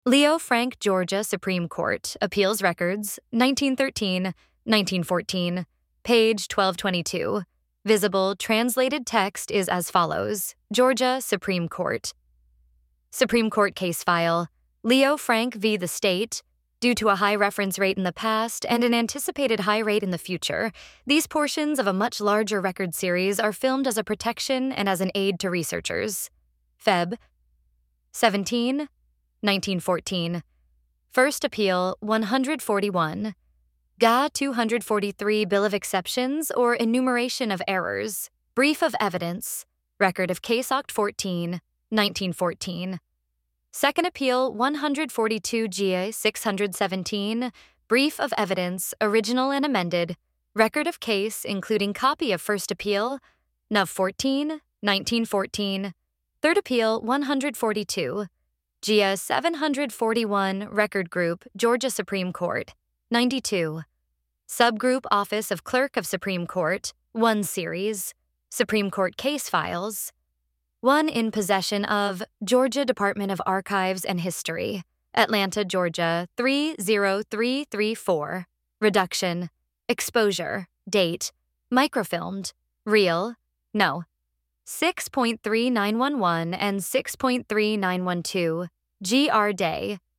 Leo Frank, Georgia Supreme Court, Appeals Records, 1913, 1914, page 1222. Visible translated text is as follows: Georgia Supreme Court. Supreme Court case file. Leo Frank v. the State. Due to a high reference rate in the past and an anticipated high rate in the future, these portions of a much larger record series are filmed as a protection and as an aid to researchers. Feb. 17, 1914. First Appeal 141. GA 243 Bill of Exceptions or Enumeration of Errors. Brief of Evidence. Record of Case Oct 14, 1914. Second Appeal 142 GA 617. Brief of Evidence, Original and Amended. Record of Case including copy of First Appeal, Nov 14, 1914. Third Appeal 142. GA 741 Record Group, Georgia Supreme Court, 92. Subgroup Office of Clerk of Supreme Court, 1 series. Supreme Court case files. 1 in possession of Georgia Department of Archives and History, Atlanta, Georgia 30334. Reduction. Exposure. Date. Microfilmed. Real. No. 6.3911 and 6.3912. GR Day.